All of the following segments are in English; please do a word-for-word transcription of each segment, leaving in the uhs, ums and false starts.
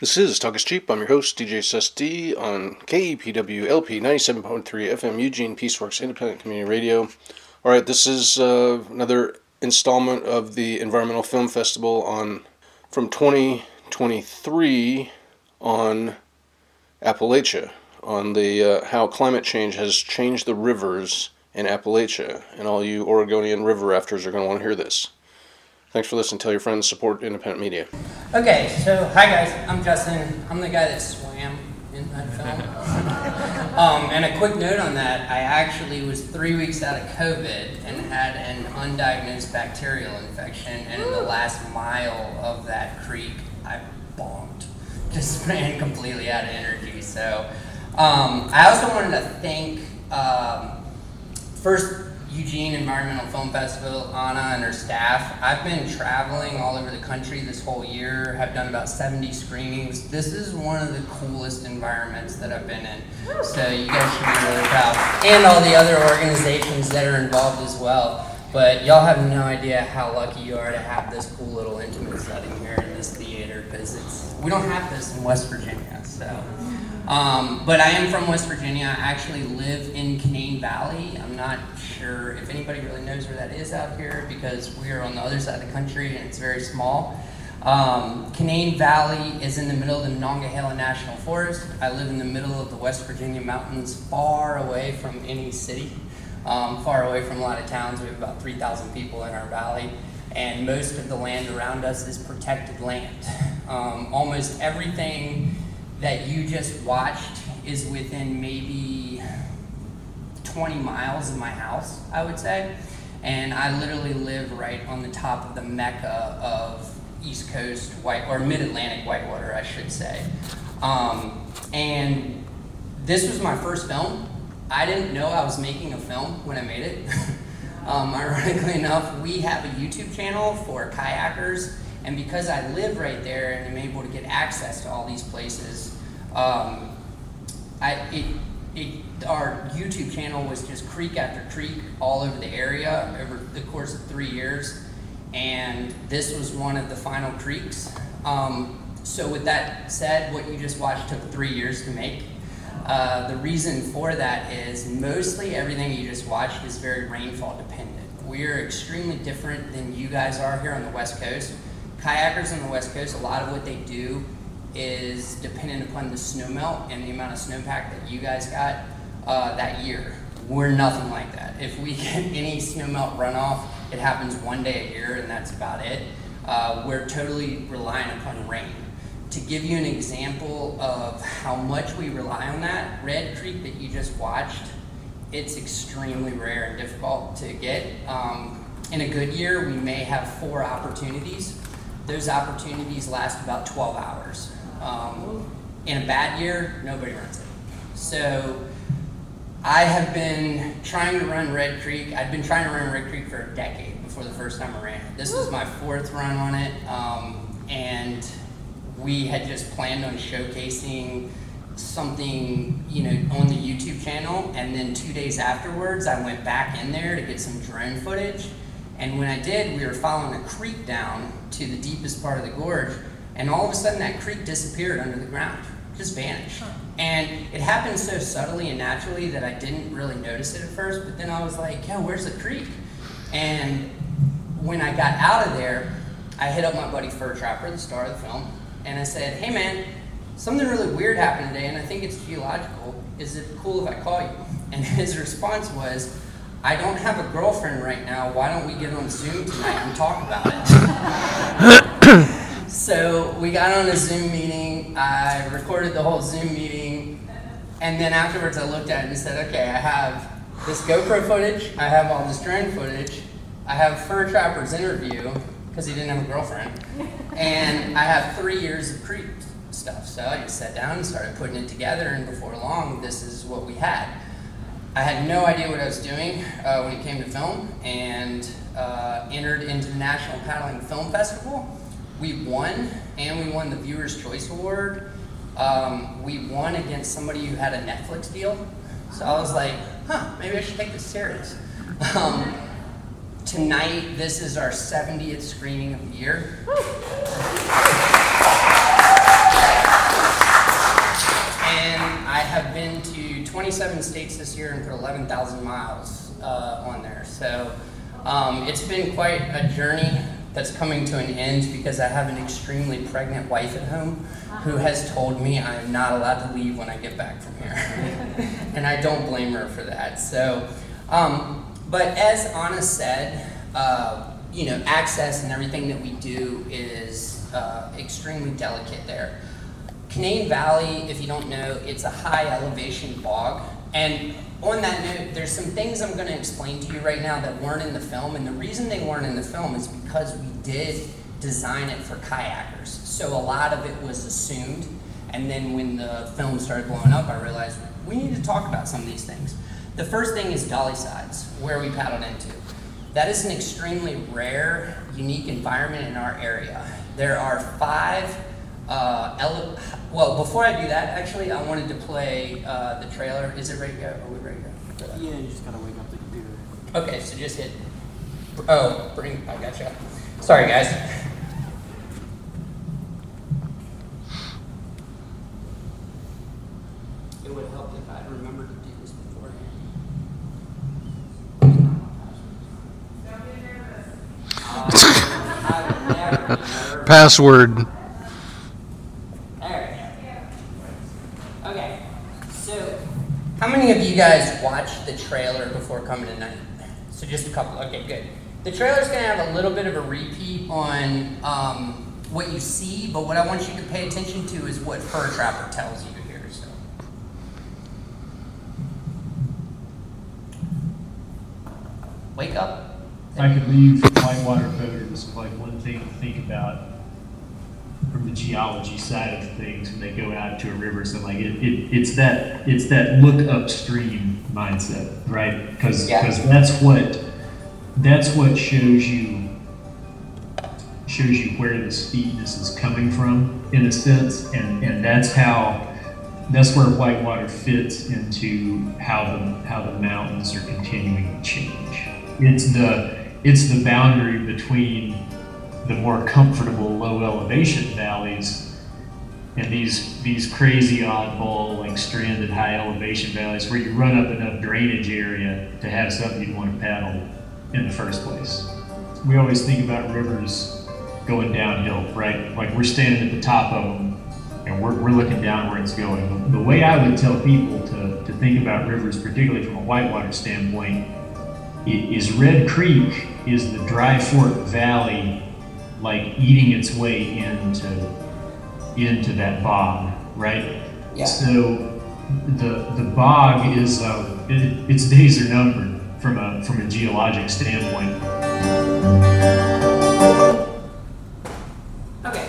This is Talk is Cheap. I'm your host, D J S S D, on K E P W L P ninety-seven point three F M Eugene Peaceworks Independent Community Radio. Alright, this is uh, another installment of the Environmental Film Festival on from twenty twenty-three on Appalachia, on the uh, how climate change has changed the rivers in Appalachia, and all you Oregonian river rafters are going to want to hear this. Thanks for listening. Tell your friends, support independent media. Okay, so hi guys, I'm Justin. I'm the guy that swam in that film. um, and a quick note on that, I actually was three weeks out of COVID and had an undiagnosed bacterial infection, and in the last mile of that creek, I bombed. Just ran completely out of energy. So um, I also wanted to thank, um, first, Eugene Environmental Film Festival, Anna and her staff. I've been traveling all over the country this whole year, have done about seventy screenings. This is one of the coolest environments that I've been in, so you guys should be really proud. And all the other organizations that are involved as well. But y'all have no idea how lucky you are to have this cool little intimate setting here in this theater, because it's we don't have this in West Virginia. So. Um, but I am from West Virginia. I actually live in Canaan Valley. I'm not sure if anybody really knows where that is out here, because we are on the other side of the country and it's very small. Um, Canaan Valley is in the middle of the Monongahela National Forest. I live in the middle of the West Virginia mountains, far away from any city, um, far away from a lot of towns. We have about three thousand people in our valley, and most of the land around us is protected land. Um, almost everything that you just watched is within maybe twenty miles of my house, I would say. And I literally live right on the top of the mecca of East Coast white, or Mid-Atlantic whitewater, I should say. Um, and this was my first film. I didn't know I was making a film when I made it. um, ironically enough, we have a YouTube channel for kayakers, and because I live right there and I'm able to get access to all these places, um, I, it, it, our YouTube channel was just creek after creek all over the area over the course of three years, and this was one of the final creeks. Um, so with that said, what you just watched took three years to make. Uh, the reason for that is mostly everything you just watched is very rainfall dependent. We're extremely different than you guys are here on the West Coast. Kayakers on the West Coast, a lot of what they do is dependent upon the snowmelt and the amount of snowpack that you guys got uh, that year. We're nothing like that. If we get any snowmelt runoff, it happens one day a year and that's about it. Uh, we're totally reliant upon rain. To give you an example of how much we rely on that, Red Creek that you just watched, it's extremely rare and difficult to get. Um, in a good year, we may have four opportunities. Those opportunities last about twelve hours. Um, in a bad year, nobody runs it. So I have been trying to run Red Creek. I've been trying to run Red Creek for a decade before the first time I ran it. This was my fourth run on it, um, and we had just planned on showcasing something, you know, on the YouTube channel, and then two days afterwards, I went back in there to get some drone footage. And when I did, we were following a creek down to the deepest part of the gorge, and all of a sudden that creek disappeared under the ground, just vanished. And it happened so subtly and naturally that I didn't really notice it at first, but then I was like, yo, where's the creek? And when I got out of there, I hit up my buddy Fur Trapper, the star of the film, and I said, hey man, something really weird happened today, and I think it's geological. Is it cool if I call you? And his response was, I don't have a girlfriend right now. Why don't we get on Zoom tonight and talk about it? So we got on a Zoom meeting. I recorded the whole Zoom meeting. And then afterwards I looked at it and said, okay, I have this GoPro footage. I have all this drone footage. I have Fur Trapper's interview, because he didn't have a girlfriend. And I have three years of creek stuff. So I just sat down and started putting it together. And before long, this is what we had. I had no idea what I was doing uh, when it came to film, and uh, entered into the National Paddling Film Festival. We won, and we won the Viewer's Choice Award. Um, we won against somebody who had a Netflix deal. So I was like, huh, maybe I should take this serious. Um, tonight, this is our seventieth screening of the year. seven states this year and put eleven thousand miles uh, on there. So um, it's been quite a journey that's coming to an end because I have an extremely pregnant wife at home who has told me I am not allowed to leave when I get back from here. And I don't blame her for that. So, um, but as Anna said, uh, you know, access and everything that we do is uh, extremely delicate there. Canaan Valley, if you don't know, it's a high elevation bog. And on that note, there's some things I'm going to explain to you right now that weren't in the film. And the reason they weren't in the film is because we did design it for kayakers. So a lot of it was assumed. And then when the film started blowing up, I realized we need to talk about some of these things. The first thing is Dolly Sides, where we paddled into. That is an extremely rare, unique environment in our area. There are five Uh, ele- well, before I do that, actually, I wanted to play uh, the trailer. Is it ready to go? Are we ready to go? Yeah, you just gotta wake up the computer. Okay, so just hit. Oh, bring. I gotcha. Sorry, guys. It would help if I remembered to do this beforehand. Uh, I would never be nervous. Password. How many of you guys watched the trailer before coming tonight? So just a couple. Okay, good. The trailer's going to have a little bit of a repeat on um, what you see, but what I want you to pay attention to is what Fur Trapper tells you here. So, wake up. If I could leave whitewater photos, like one thing to think about from the geology side of things when they go out to a river, so like it, it it's that it's that look upstream mindset, right? Because because yeah. that's what that's what shows you shows you where the steepness is coming from in a sense, and and that's how that's where whitewater fits into how the how the mountains are continuing to change. It's the it's the boundary between the more comfortable low elevation valleys and these these crazy oddball like stranded high elevation valleys where you run up enough drainage area to have something you'd want to paddle in the first place. We always think about rivers going downhill, right? Like we're standing at the top of them and we're, we're looking down where it's going. The, the way I would tell people to, to think about rivers, particularly from a whitewater standpoint, is Red Creek is the Dry Fork Valley like eating its way into into that bog, right? Yeah. So the the bog is uh, it, its days are numbered from a from a geologic standpoint. Okay.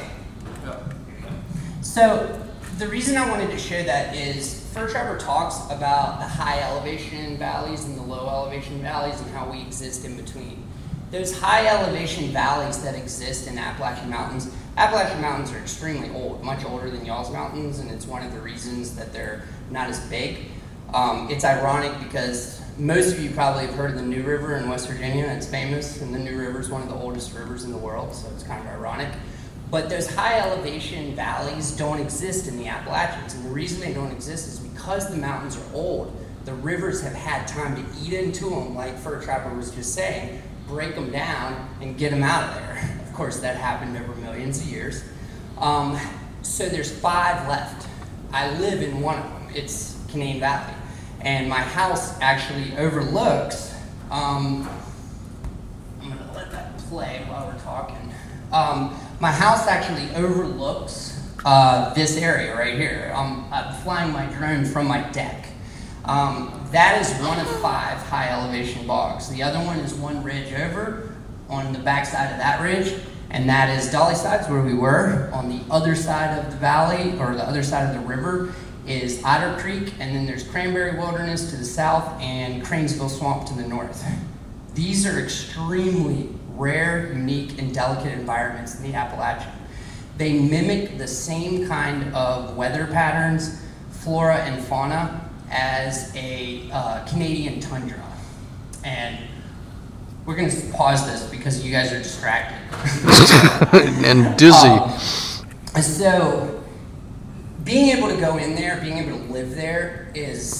So the reason I wanted to share that is Fur Trapper talks about the high elevation valleys and the low elevation valleys and how we exist in between. Those high elevation valleys that exist in Appalachian Mountains, Appalachian Mountains are extremely old, much older than y'all's mountains, and it's one of the reasons that they're not as big. Um, it's ironic because most of you probably have heard of the New River in West Virginia. It's famous, and the New River is one of the oldest rivers in the world, so it's kind of ironic. But those high elevation valleys don't exist in the Appalachians, and the reason they don't exist is because the mountains are old. The rivers have had time to eat into them, like Fur Trapper was just saying, break them down and get them out of there. Of course, that happened over millions of years. Um, so there's five left. I live in one of them. It's Canaan Valley. And my house actually overlooks, um, I'm gonna let that play while we're talking. Um, my house actually overlooks uh, this area right here. Um, I'm flying my drone from my deck. Um, that is one of five high elevation bogs. The other one is one ridge over on the backside of that ridge, and that is Dolly Sides, where we were. On the other side of the valley, or the other side of the river, is Otter Creek, and then there's Cranberry Wilderness to the south and Cranesville Swamp to the north. These are extremely rare, unique, and delicate environments in the Appalachian. They mimic the same kind of weather patterns, flora and fauna, as a uh, Canadian tundra. And we're gonna pause this because you guys are distracted. And dizzy. Um, so being able to go in there, being able to live there is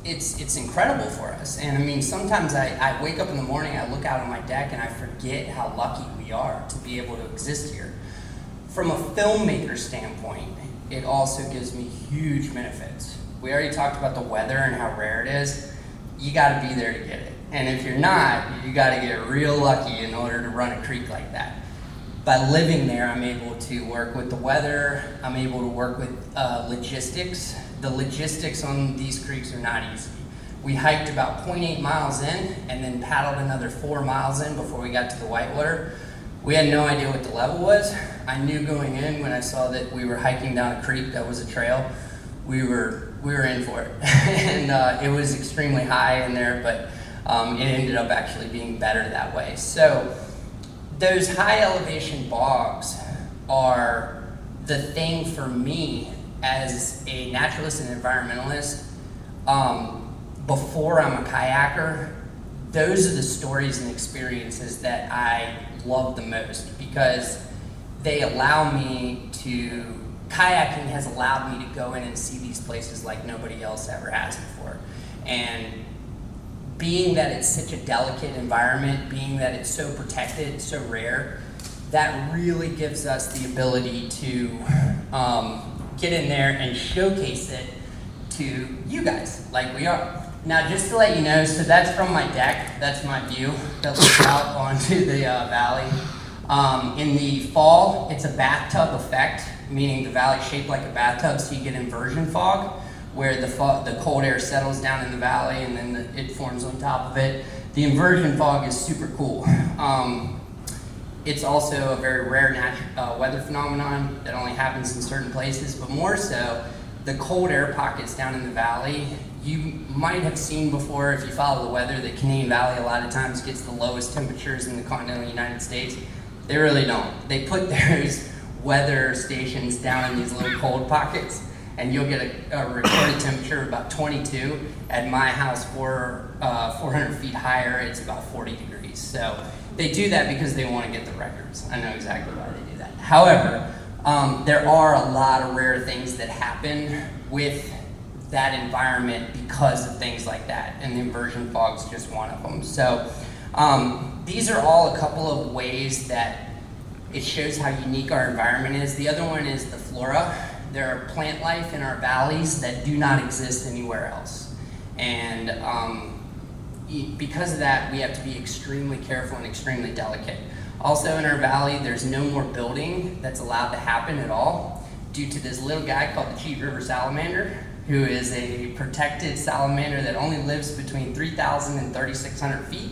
it's it's incredible for us. And I mean, sometimes I, I wake up in the morning, I look out on my deck, and I forget how lucky we are to be able to exist here. From a filmmaker standpoint, it also gives me huge benefits. We already talked about the weather and how rare it is. You got to be there to get it. And if you're not, you got to get real lucky in order to run a creek like that. By living there, I'm able to work with the weather. I'm able to work with uh, logistics. The logistics on these creeks are not easy. We hiked about zero point eight miles in and then paddled another four miles in before we got to the whitewater. We had no idea what the level was. I knew going in when I saw that we were hiking down a creek that was a trail, we were we were in for it. And uh, it was extremely high in there, but um, it ended up actually being better that way. So those high elevation bogs are the thing for me as a naturalist and environmentalist. Um, before I'm a kayaker, those are the stories and experiences that I love the most, because they allow me to, kayaking has allowed me to go in and see these places like nobody else ever has before. And being that it's such a delicate environment, being that it's so protected, so rare, that really gives us the ability to um, get in there and showcase it to you guys, like we are. Now, just to let you know, so that's from my deck. That's my view that looks out onto the uh, valley. Um, in the fall, it's a bathtub effect, meaning the valley's shaped like a bathtub, so you get inversion fog, where the fog, the cold air settles down in the valley and then the, it forms on top of it. The inversion fog is super cool. Um, it's also a very rare natu- uh, weather phenomenon that only happens in certain places, but more so, the cold air pockets down in the valley, you might have seen before, if you follow the weather, that Canadian Valley a lot of times gets the lowest temperatures in the continental United States. They really don't. They put those weather stations down in these little cold pockets, and you'll get a, a recorded temperature of about twenty-two. At my house, four, uh, four hundred feet higher, it's about forty degrees. So they do that because they want to get the records. I know exactly why they do that. However, um, there are a lot of rare things that happen with that environment because of things like that, and the inversion fog is just one of them. So um, these are all a couple of ways that it shows how unique our environment is. The other one is the flora. There are plant life in our valleys that do not exist anywhere else. And um, because of that, we have to be extremely careful and extremely delicate. Also in our valley, there's no more building that's allowed to happen at all due to this little guy called the Cheat River salamander, who is a protected salamander that only lives between three thousand and thirty-six hundred feet.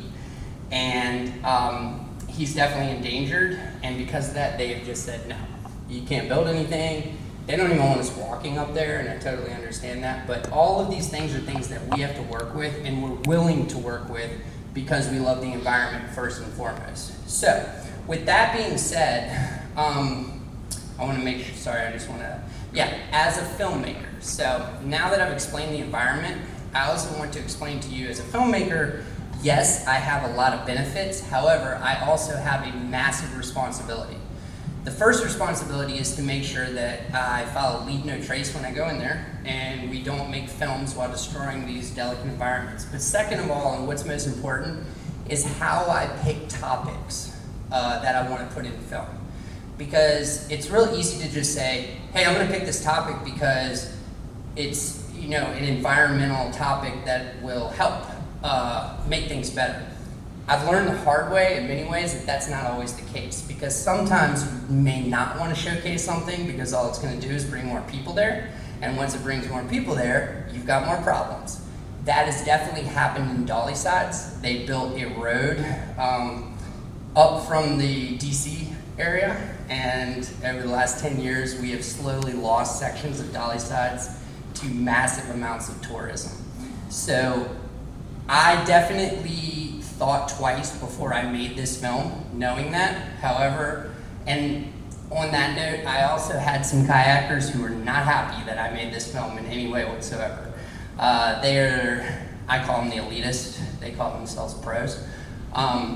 And um, he's definitely endangered. And because of that, they have just said, no, you can't build anything. They don't even want us walking up there, and I totally understand that. But all of these things are things that we have to work with, and we're willing to work with because we love the environment first and foremost. So, with that being said, um, I want to make sure, sorry, I just want to, yeah, as a filmmaker. So, now that I've explained the environment, I also want to explain to you as a filmmaker, yes, I have a lot of benefits. However, I also have a massive responsibility. The first responsibility is to make sure that I follow leave no trace when I go in there, and we don't make films while destroying these delicate environments. But second of all, and what's most important, is how I pick topics uh, that I want to put in film. Because it's real easy to just say, hey, I'm going to pick this topic because it's, you know, an environmental topic that will help uh, make things better. I've learned the hard way in many ways that that's not always the case, because sometimes you may not want to showcase something because all it's going to do is bring more people there, and once it brings more people there, you've got more problems. That has definitely happened in Dolly Sides. They built a road um, up from the D C area, and over the last ten years we have slowly lost sections of Dolly Sides to massive amounts of tourism. So I definitely thought twice before I made this film, knowing that. However, and on that note, I also had some kayakers who were not happy that I made this film in any way whatsoever. Uh, they're, I call them the elitists, they call themselves pros. Um,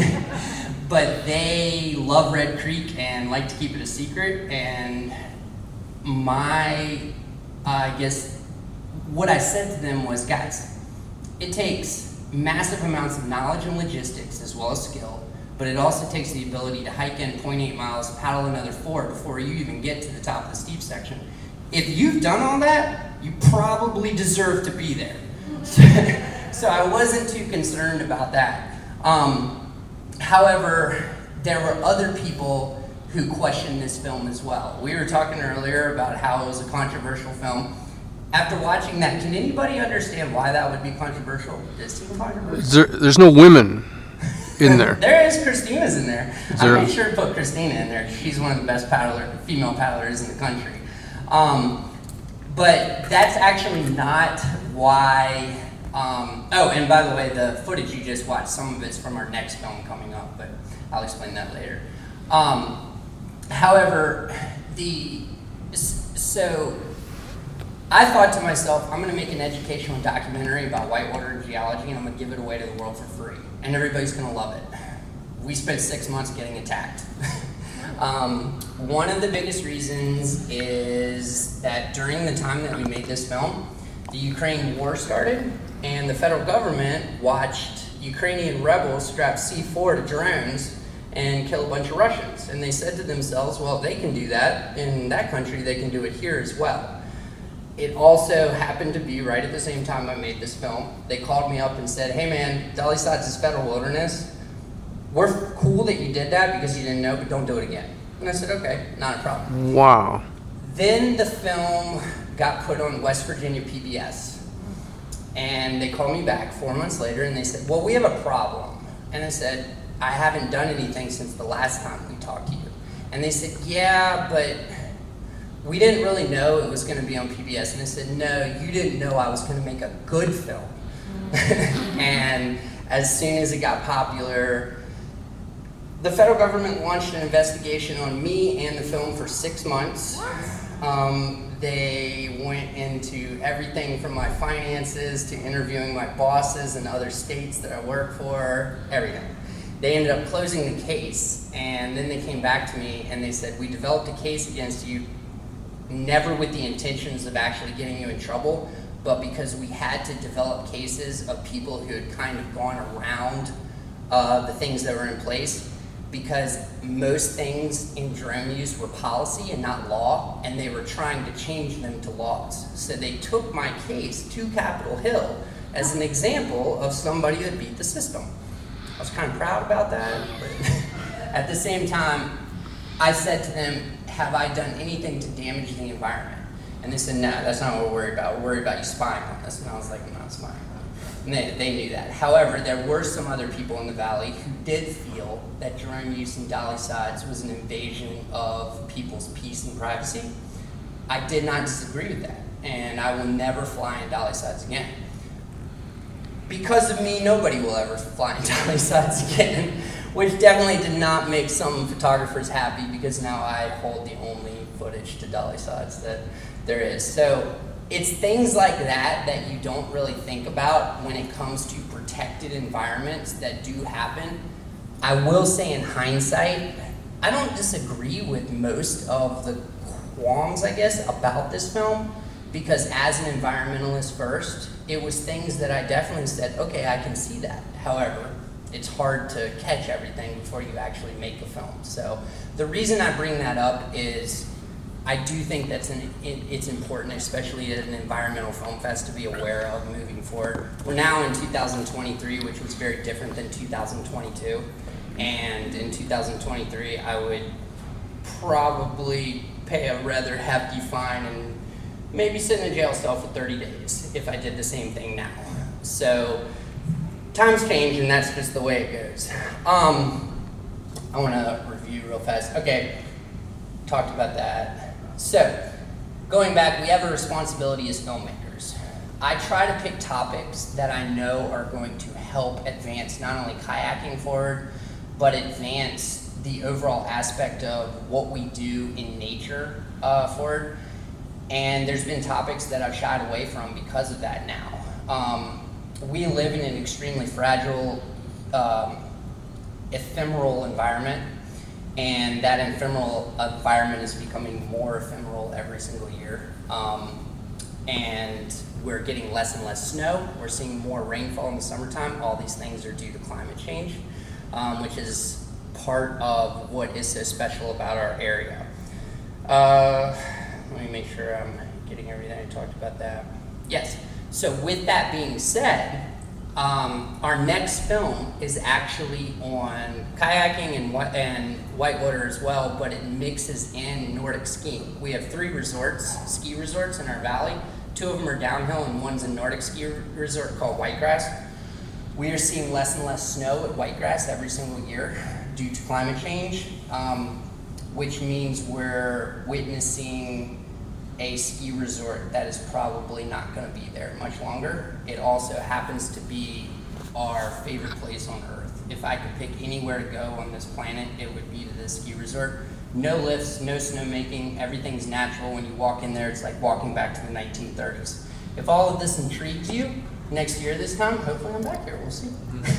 but they love Red Creek and like to keep it a secret, and my, uh, I guess, what I said to them was, guys, it takes massive amounts of knowledge and logistics as well as skill, but it also takes the ability to hike in zero point eight miles, paddle another four before you even get to the top of the steep section. If you've done all that, you probably deserve to be there. So I wasn't too concerned about that. Um, however, there were other people who questioned this film as well. We were talking earlier about how it was a controversial film. After watching that, can anybody understand why that would be controversial? Does it seem controversial? There, there's no women in there. There is. Christina's in there. there. I made sure to put Christina in there. She's one of the best paddler, female paddlers in the country. Um, but that's actually not why. Um, oh, and by the way, the footage you just watched, some of it's from our next film coming up, but I'll explain that later. Um, however, the so I thought to myself, I'm going to make an educational documentary about whitewater geology, and I'm going to give it away to the world for free, and everybody's going to love it. We spent six months getting attacked. um, one of the biggest reasons is that during the time that we made this film, the Ukraine war started, and the federal government watched Ukrainian rebels strap C four to drones and kill a bunch of Russians. And they said to themselves, well, if they can do that in that country, they can do it here as well. It also happened to be right at the same time I made this film. They called me up and said, hey man, Dolly Sides is federal wilderness. We're cool that you did that because you didn't know, but don't do it again. And I said, okay, not a problem. Wow. Then the film got put on West Virginia P B S. And they called me back four months later and they said, well, we have a problem. And I said, I haven't done anything since the last time we talked to you. And they said, yeah, but we didn't really know it was going to be on P B S. And I said, no, you didn't know I was going to make a good film. And as soon as it got popular, the federal government launched an investigation on me and the film for six months. Um, they went into everything from my finances to interviewing my bosses in other states that I work for, everything. They ended up closing the case, and then they came back to me and they said, we developed a case against you, never with the intentions of actually getting you in trouble, but because we had to develop cases of people who had kind of gone around uh, the things that were in place, because most things in drone use were policy and not law, and they were trying to change them to laws. So they took my case to Capitol Hill as an example of somebody that beat the system. I was kind of proud about that, but at the same time, I said to them, have I done anything to damage the environment? And they said, no, that's not what we're worried about. We're worried about you spying on us. And I was like, I'm not spying on you. And they, they knew that. However, there were some other people in the valley who did feel that drone use in Dolly Sides was an invasion of people's peace and privacy. I did not disagree with that, and I will never fly in Dolly Sides again. Because of me, nobody will ever fly in Dolly Sides again, which definitely did not make some photographers happy, because now I hold the only footage to Dolly Sides that there is. So it's things like that that you don't really think about when it comes to protected environments that do happen. I will say in hindsight, I don't disagree with most of the qualms, I guess, about this film, because as an environmentalist first, it was things that I definitely said, okay, I can see that. However, it's hard to catch everything before you actually make a film. So the reason I bring that up is I do think that's an, it, it's important, especially at an environmental film fest, to be aware of moving forward. We're now in two thousand twenty-three, which was very different than two thousand twenty-two. And in two thousand twenty-three, I would probably pay a rather hefty fine and maybe sit in a jail cell for thirty days if I did the same thing now. So times change, and that's just the way it goes. Um, I want to review real fast. Okay, talked about that. So, going back, we have a responsibility as filmmakers. I try to pick topics that I know are going to help advance not only kayaking forward, but advance the overall aspect of what we do in nature uh, forward. And there's been topics that I've shied away from because of that now. Um, we live in an extremely fragile, um, ephemeral environment. And that ephemeral environment is becoming more ephemeral every single year. Um, and we're getting less and less snow. We're seeing more rainfall in the summertime. All these things are due to climate change, um, which is part of what is so special about our area. Uh, let me make sure I'm getting everything. I talked about that. Yes. So with that being said, um, our next film is actually on kayaking and, and whitewater as well, but it mixes in Nordic skiing. We have three resorts, ski resorts in our valley. Two of them are downhill and one's a Nordic ski resort called Whitegrass. We are seeing less and less snow at Whitegrass every single year due to climate change, um, which means we're witnessing a ski resort that is probably not going to be there much longer. It also happens to be our favorite place on Earth. If I could pick anywhere to go on this planet, it would be to this ski resort. No lifts, no snowmaking, everything's natural. When you walk in there, it's like walking back to the nineteen thirties. If all of this intrigues you, next year this time, hopefully I'm back here, we'll see.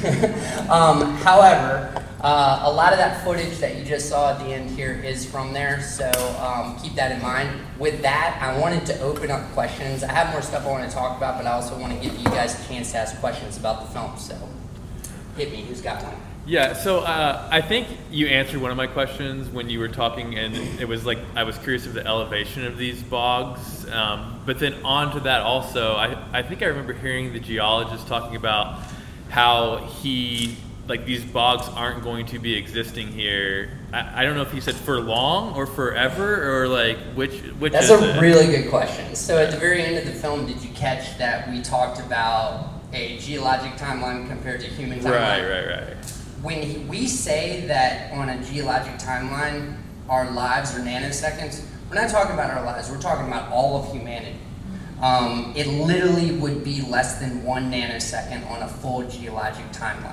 um, however, uh, a lot of that footage that you just saw at the end here is from there, so um, keep that in mind. With that, I wanted to open up questions. I have more stuff I want to talk about, but I also want to give you guys a chance to ask questions about the film, so hit me, who's got one? Yeah, so uh, I think you answered one of my questions when you were talking, and it was like I was curious of the elevation of these bogs. Um, but then on to that also, I, I think I remember hearing the geologist talking about how he, like these bogs aren't going to be existing here. I, I don't know if he said for long or forever or like which which That's is a it? really good question. So at the very end of the film, did you catch that we talked about a geologic timeline compared to human timeline? Right, right, right. When he, we say that on a geologic timeline, our lives are nanoseconds, we're not talking about our lives, we're talking about all of humanity. Um, it literally would be less than one nanosecond on a full geologic timeline.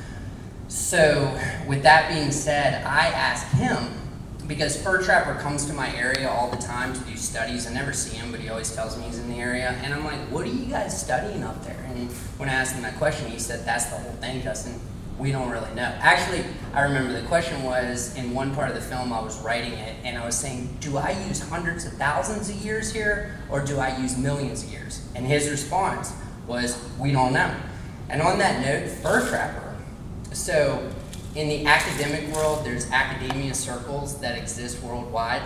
So with that being said, I asked him, because Fur Trapper comes to my area all the time to do studies. I never see him, but he always tells me he's in the area. And I'm like, what are you guys studying up there? And when I asked him that question, he said, that's the whole thing, Justin. We don't really know. Actually, I remember the question was, in one part of the film, I was writing it, and I was saying, do I use hundreds of thousands of years here, or do I use millions of years? And his response was, we don't know. And on that note, Fur Trapper. So in the academic world, there's academia circles that exist worldwide.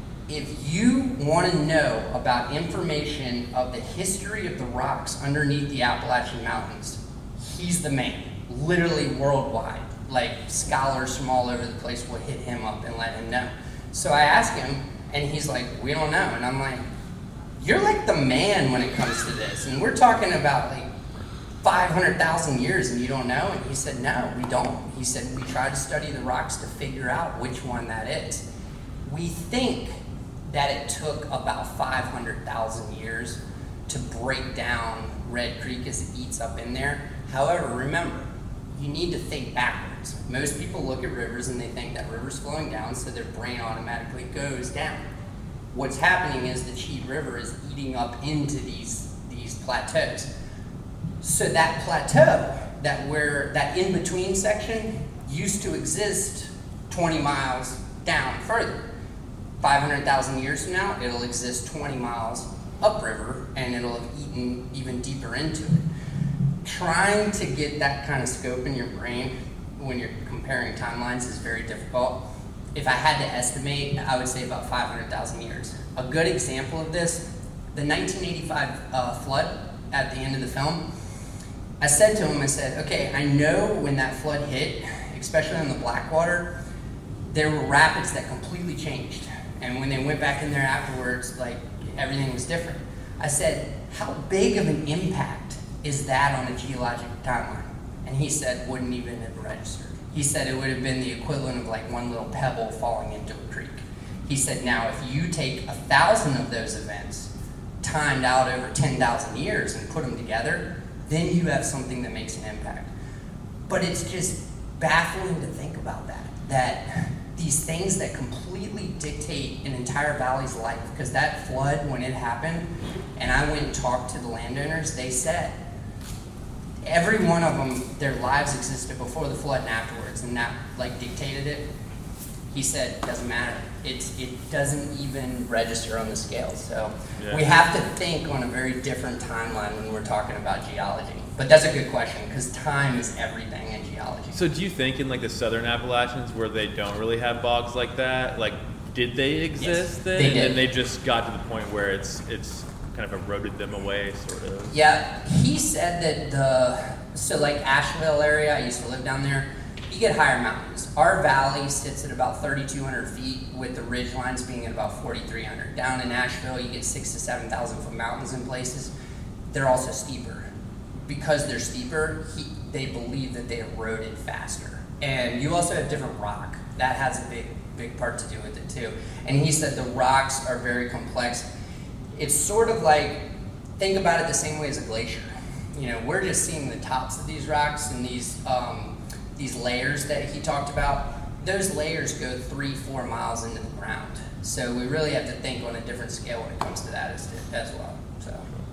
If you want to know about information of the history of the rocks underneath the Appalachian Mountains, he's the man. Literally worldwide. Like scholars from all over the place will hit him up and let him know. So I asked him, and he's like, we don't know. And I'm like, you're like the man when it comes to this. And we're talking about like five hundred thousand years and you don't know? And he said, no, we don't. He said, we try to study the rocks to figure out which one that is. We think that it took about five hundred thousand years to break down Red Creek as it eats up in there. However, remember, you need to think backwards. Most people look at rivers and they think that river's flowing down, so their brain automatically goes down. What's happening is the Cheat River is eating up into these, these plateaus. So that plateau, that where that in-between section used to exist twenty miles down further. five hundred thousand years from now, it'll exist twenty miles upriver, and it'll have eaten even deeper into it. Trying to get that kind of scope in your brain when you're comparing timelines is very difficult. If I had to estimate, I would say about five hundred thousand years. A good example of this, the nineteen eighty-five uh, flood at the end of the film, I said to him, I said, okay, I know when that flood hit, especially on the Blackwater, there were rapids that completely changed. And when they went back in there afterwards, like everything was different. I said, how big of an impact is that on a geologic timeline? And he said, wouldn't even have registered. He said it would have been the equivalent of like one little pebble falling into a creek. He said, now if you take a thousand of those events, timed out over ten thousand years and put them together, then you have something that makes an impact. But it's just baffling to think about that, that these things that completely dictate an entire valley's life, because that flood, when it happened, and I went and talked to the landowners, they said, every one of them, their lives existed before the flood and afterwards, and that like dictated it. he said it doesn't matter. It's, it doesn't even register on the scale. So Yeah. we have to think on a very different timeline when we're talking about geology. But that's a good question, because time is everything in geology. So do you think in like the southern Appalachians where they don't really have bogs like that, like did they exist Yes, then? they And did. then they just got to the point where it's it's kind of eroded them away, sort of. Yeah, he said that the, so like Asheville area, I used to live down there, you get higher mountains. Our valley sits at about thirty-two hundred feet, with the ridge lines being at about forty-three hundred. Down in Asheville, you get six to seven thousand foot mountains in places. They're also steeper. Because they're steeper, he, they believe that they eroded faster. And you also have different rock. That has a big, big part to do with it too. And he said the rocks are very complex. It's sort of like, think about it the same way as a glacier. You know, we're just seeing the tops of these rocks and these um, these layers that he talked about. Those layers go three, four miles into the ground. So we really have to think on a different scale when it comes to that as, as well. So,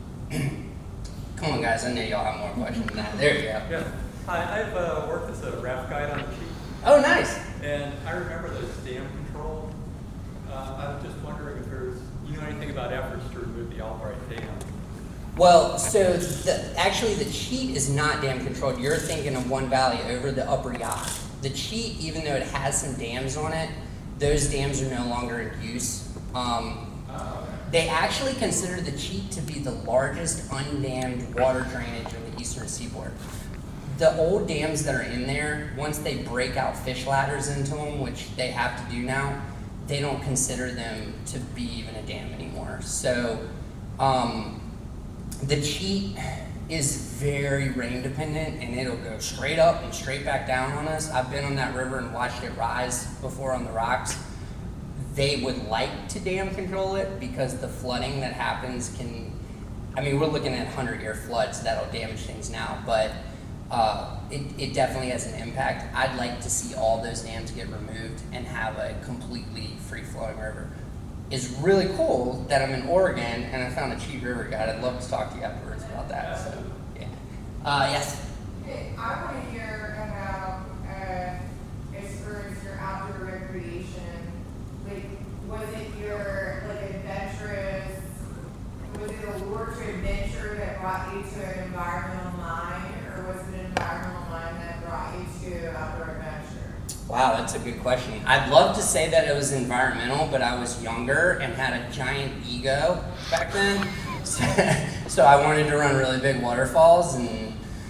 come on, guys. I know y'all have more questions than that. There you go. Yeah. Hi, I've uh, worked as a raft guide on the Cheat, Oh, nice. and I remember those dam control. Uh, I was just wondering if there's, you know anything about efforts to remove the Albright Dam? Well, so the, actually the Cheat is not dam controlled. You're thinking of One Valley over the Upper Yacht. The Cheat, even though it has some dams on it, those dams are no longer in use. Um, they actually consider the Cheat to be the largest undammed water drainage on the eastern seaboard. The old dams that are in there, once they break out fish ladders into them, which they have to do now, they don't consider them to be even a dam anymore. So, um, the Cheat is very rain dependent, and it'll go straight up and straight back down on us. I've been on that river and watched it rise before on the rocks. They would like to dam control it because the flooding that happens can, I mean, we're looking at hundred year floods that'll damage things now, but uh, it, it definitely has an impact. I'd like to see all those dams get removed and have a completely free flowing river. It's really cool that I'm in Oregon and I found a Cheat River guide. I'd love to talk to you afterwards about that. So, yeah. Uh, yes. Hey, I want to hear about uh, as far as your outdoor recreation. Like, was it your like adventurous? Was it a lure to adventure that brought you to an environmental mind, or was it an environmental mind that brought you to outdoor adventure? Wow, that's a good question. I'd love to say that it was environmental, but I was younger and had a giant ego back then. So, so I wanted to run really big waterfalls and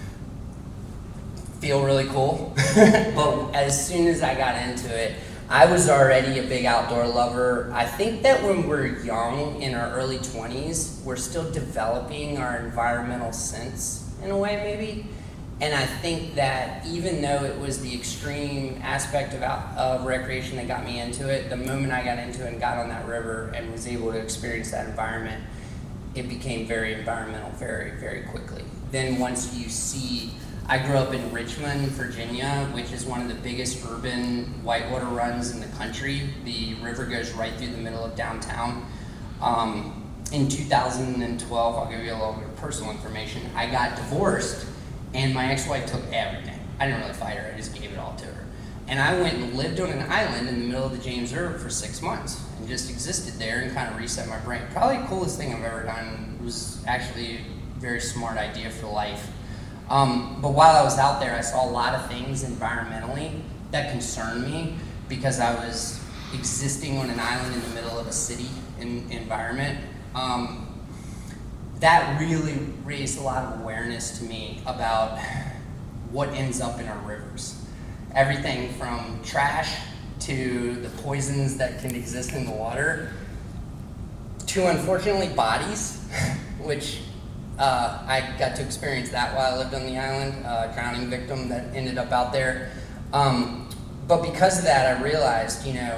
feel really cool. But as soon as I got into it, I was already a big outdoor lover. I think that when we're young, in our early twenties, we're still developing our environmental sense in a way, maybe. And I think that even though it was the extreme aspect of, out, of recreation that got me into it, the moment I got into it and got on that river and was able to experience that environment, it became very environmental very, very quickly. Then once you see, I grew up in Richmond, Virginia, which is one of the biggest urban whitewater runs in the country. The river goes right through the middle of downtown. Um, in two thousand twelve, I'll give you a little bit of personal information, I got divorced. And my ex-wife took everything. I didn't really fight her, I just gave it all to her. And I went and lived on an island in the middle of the James River for six months and just existed there and kind of reset my brain. Probably the coolest thing I've ever done. It was actually a very smart idea for life. Um, but while I was out there, I saw a lot of things environmentally that concerned me because I was existing on an island in the middle of a city in, environment. Um, That really raised a lot of awareness to me about what ends up in our rivers. Everything from trash to the poisons that can exist in the water to, unfortunately, bodies, which uh, I got to experience that while I lived on the island, a drowning victim that ended up out there. Um, but because of that, I realized, you know,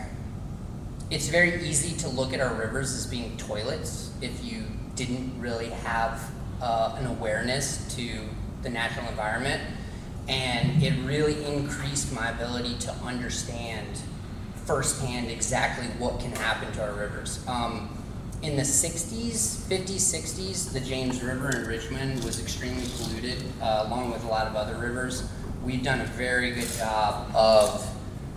it's very easy to look at our rivers as being toilets if you didn't really have uh, an awareness to the natural environment, and it really increased my ability to understand firsthand exactly what can happen to our rivers. Um, in the sixties, fifties, sixties, the James River in Richmond was extremely polluted, uh, along with a lot of other rivers. We've done a very good job of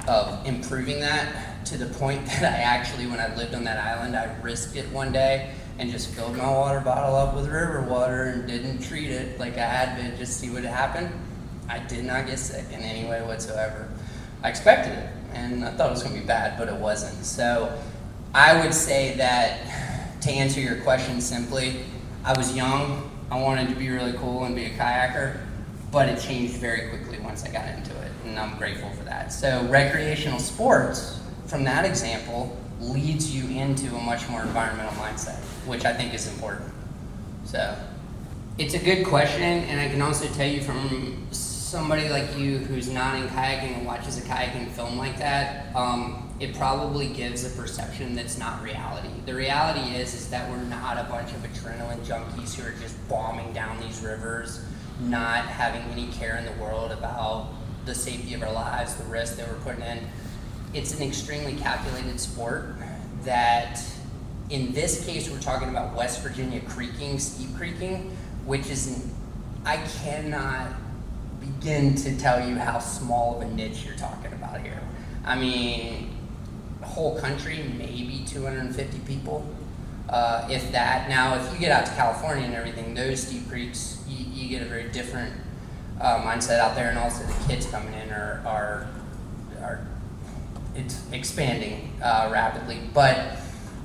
of improving that to the point that I actually, when I lived on that island, I risked it one day and just filled my water bottle up with river water and didn't treat it like I had been, just see what happened. I did not get sick in any way whatsoever. I expected it, and I thought it was going to be bad, but it wasn't. So I would say that, to answer your question simply, I was young, I wanted to be really cool and be a kayaker, but it changed very quickly once I got into it, and I'm grateful for that. So recreational sports, from that example, leads you into a much more environmental mindset, which I think is important. So it's a good question, and I can also tell you from somebody like you who's not in kayaking and watches a kayaking film like that, um, it probably gives a perception that's not reality. The reality is, is that we're not a bunch of adrenaline junkies who are just bombing down these rivers, not having any care in the world about the safety of our lives, the risk that we're putting in. It's an extremely calculated sport that, in this case, we're talking about West Virginia creeking, steep creeking, which is, an, I cannot begin to tell you how small of a niche you're talking about here. I mean, whole country, maybe two hundred fifty people, uh, if that. Now, if you get out to California and everything, those steep creeks, you, you get a very different uh, mindset out there, and also the kids coming in are, are, are it's expanding uh, rapidly. But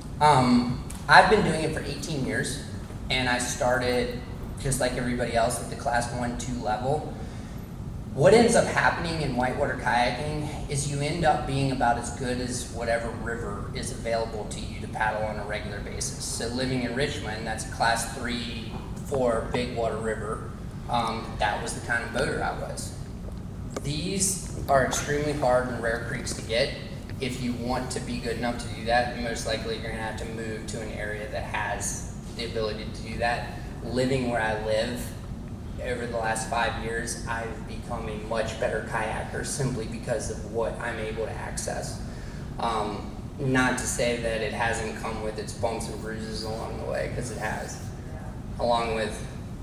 um, I've been doing it for eighteen years, and I started just like everybody else at the class one, two level. What ends up happening in whitewater kayaking is you end up being about as good as whatever river is available to you to paddle on a regular basis. So living in Richmond, that's a class three, four big water river. Um, that was the kind of boater I was. These are extremely hard and rare creeks to get. If you want to be good enough to do that, most likely you're gonna have to move to an area that has the ability to do that. Living where I live, over the last five years, I've become a much better kayaker simply because of what I'm able to access. Um, not to say that it hasn't come with its bumps and bruises along the way, because it has, along with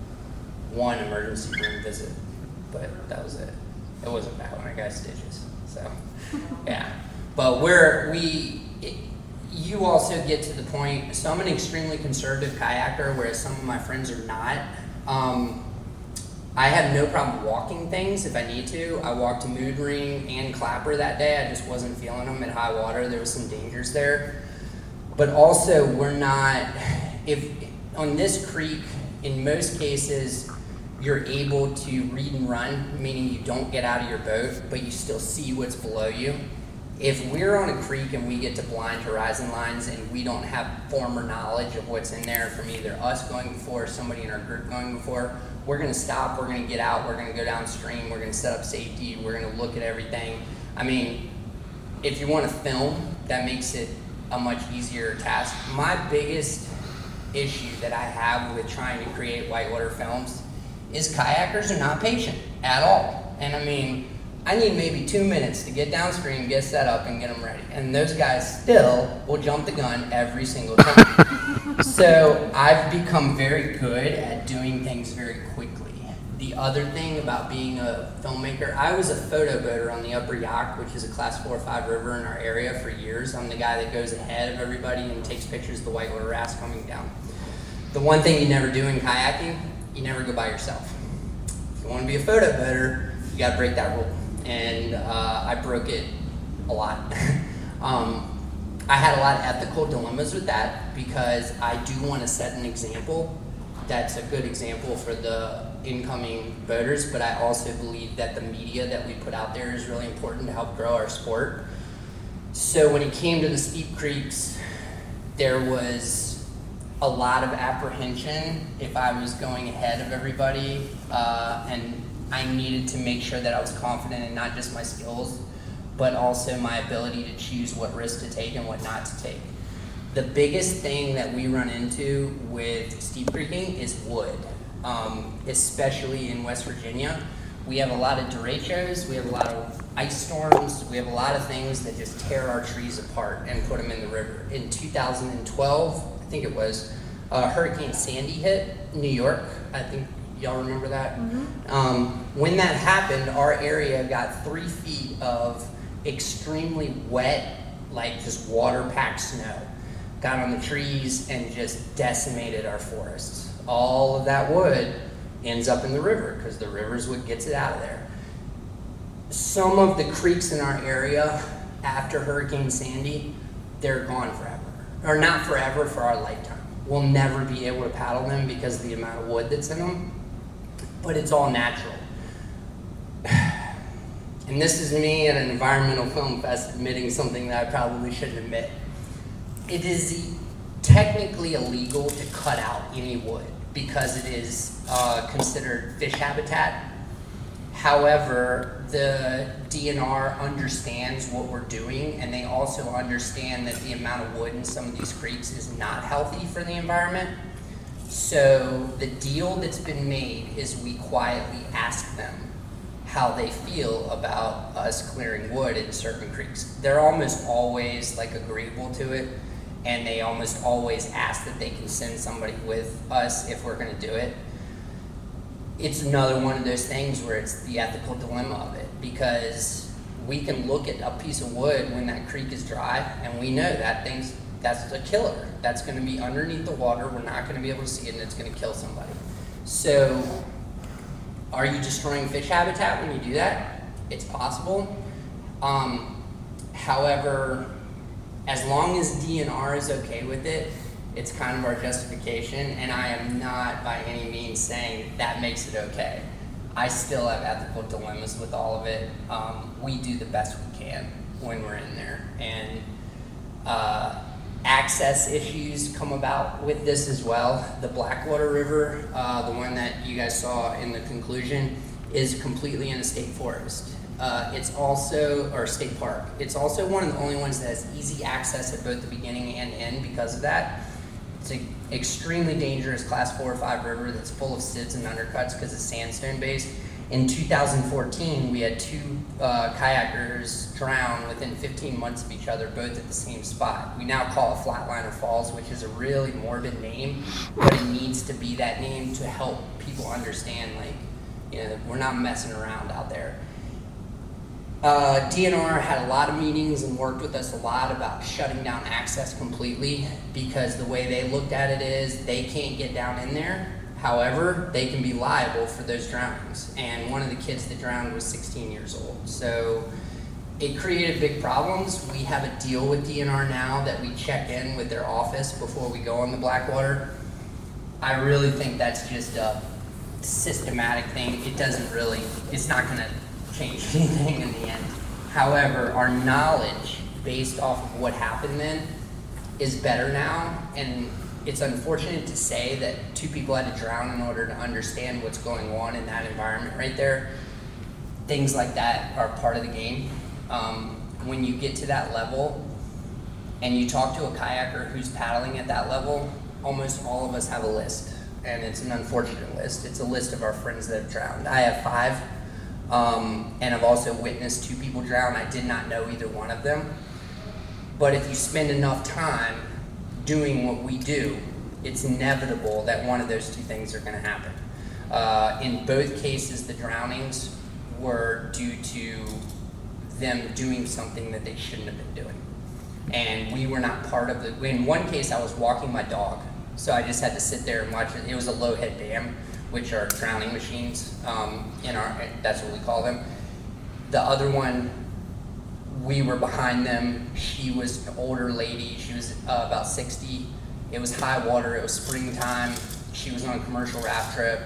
one emergency room visit, but that was it. It wasn't bad when I got stitches, so yeah. But we're, we, it, you also get to the point, so I'm an extremely conservative kayaker, whereas some of my friends are not. Um, I have no problem walking things if I need to. I walked Mood Ring and Clapper that day. I just wasn't feeling them at high water. There was some dangers there. But also, we're not, if on this creek, in most cases, you're able to read and run, meaning you don't get out of your boat, but you still see what's below you. If we're on a creek and we get to blind horizon lines and we don't have former knowledge of what's in there from either us going before or somebody in our group going before, we're gonna stop, we're gonna get out, we're gonna go downstream, we're gonna set up safety, we're gonna look at everything. I mean, if you wanna film, that makes it a much easier task. My biggest issue that I have with trying to create whitewater films is kayakers are not patient at all. And I mean, I need maybe two minutes to get downstream, get set up, and get them ready. And those guys still will jump the gun every single time. So I've become very good at doing things very quickly. The other thing about being a filmmaker, I was a photo boater on the Upper Yaak, which is a class four or five river in our area for years. I'm the guy that goes ahead of everybody and takes pictures of the whitewater rafts coming down. The one thing you never do in kayaking, you never go by yourself. If you want to be a photo boater, you got to break that rule. And uh, I broke it a lot. um, I had a lot of ethical dilemmas with that because I do want to set an example that's a good example for the incoming boaters, but I also believe that the media that we put out there is really important to help grow our sport. So when it came to the steep creeks, there was a lot of apprehension if I was going ahead of everybody, uh, and I needed to make sure that I was confident in not just my skills, but also my ability to choose what risk to take and what not to take. The biggest thing that we run into with steep creeking is wood, um, especially in West Virginia. We have a lot of derechos, we have a lot of ice storms, we have a lot of things that just tear our trees apart and put them in the river. In two thousand twelve, I think it was, uh, Hurricane Sandy hit New York. I think y'all remember that? Mm-hmm. Um, when that happened, our area got three feet of extremely wet, like just water-packed snow. Got on the trees and just decimated our forests. All of that wood ends up in the river because the river's what gets it out of there. Some of the creeks in our area after Hurricane Sandy, they're gone forever. Or not forever, for our lifetime. We'll never be able to paddle them because of the amount of wood that's in them, but it's all natural. And this is me at an environmental film fest admitting something that I probably shouldn't admit. It is technically illegal to cut out any wood because it is uh, considered fish habitat. However, the D N R understands what we're doing, and they also understand that the amount of wood in some of these creeks is not healthy for the environment. So the deal that's been made is we quietly ask them how they feel about us clearing wood in certain creeks. They're almost always like agreeable to it, and they almost always ask that they can send somebody with us if we're gonna do it. It's another one of those things where it's the ethical dilemma of it, because we can look at a piece of wood when that creek is dry, and we know that thing's, that's a killer. That's gonna be underneath the water, we're not gonna be able to see it, and it's gonna kill somebody. So, are you destroying fish habitat when you do that? It's possible. Um, however, as long as D N R is okay with it, it's kind of our justification, and I am not by any means saying that makes it okay. I still have ethical dilemmas with all of it. Um, we do the best we can when we're in there, and uh, access issues come about with this as well. The Blackwater River, uh, the one that you guys saw in the conclusion, is completely in a state forest. Uh, it's also, or state park, it's also one of the only ones that has easy access at both the beginning and end because of that. It's an extremely dangerous class four or five river that's full of sids and undercuts because it's sandstone based. In two thousand fourteen, we had two uh, kayakers drown within fifteen months of each other, both at the same spot. We now call it Flatliner Falls, which is a really morbid name, but it needs to be that name to help people understand, like, you know, we're not messing around out there. Uh, D N R had a lot of meetings and worked with us a lot about shutting down access completely, because the way they looked at it is they can't get down in there. However, they can be liable for those drownings. And one of the kids that drowned was sixteen years old. So it created big problems. We have a deal with D N R now that we check in with their office before we go on the Blackwater. I really think that's just a systematic thing. It doesn't really, it's not gonna change anything in the end. However, our knowledge based off of what happened then is better now, and it's unfortunate to say that two people had to drown in order to understand what's going on in that environment right there. Things like that are part of the game. Um, when you get to that level and you talk to a kayaker who's paddling at that level, almost all of us have a list, and it's an unfortunate list. It's a list of our friends that have drowned. I have five. Um, and I've also witnessed two people drown. I did not know either one of them. But if you spend enough time doing what we do, it's inevitable that one of those two things are going to happen. Uh, in both cases, the drownings were due to them doing something that they shouldn't have been doing. And we were not part of the, in one case I was walking my dog, so I just had to sit there and watch it. It was a low head dam, which are drowning machines, um, in our, that's what we call them. The other one, we were behind them. She was an older lady, she was uh, about sixty. It was high water, it was springtime. She was on a commercial raft trip.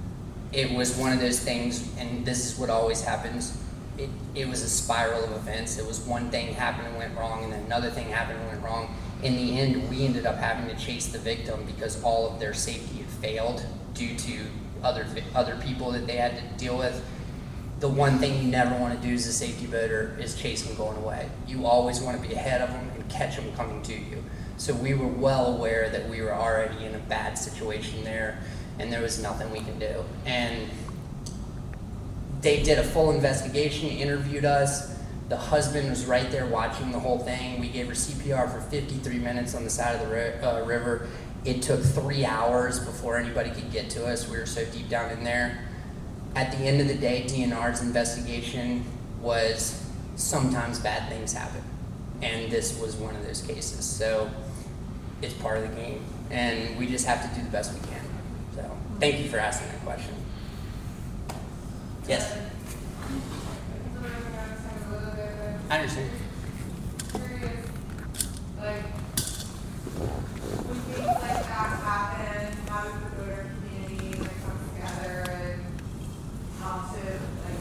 It was one of those things, and this is what always happens. It, it was a spiral of events. It was one thing happened and went wrong, and then another thing happened and went wrong. In the end, we ended up having to chase the victim because all of their safety had failed due to other other people that they had to deal with. The one thing you never want to do as a safety boater is chase them going away. You always want to be ahead of them and catch them coming to you. So we were well aware that we were already in a bad situation there, and there was nothing we can do. And they did a full investigation, interviewed us. The husband was right there watching the whole thing. We gave her C P R for fifty-three minutes on the side of the ri- uh, river. It took three hours before anybody could get to us. We were so deep down in there. At the end of the day, D N R's investigation was sometimes bad things happen. And this was one of those cases. So it's part of the game. And we just have to do the best we can. So thank you for asking that question. Yes? I understand. Curious, like, when things like that happen, how does the voter community like come together and how to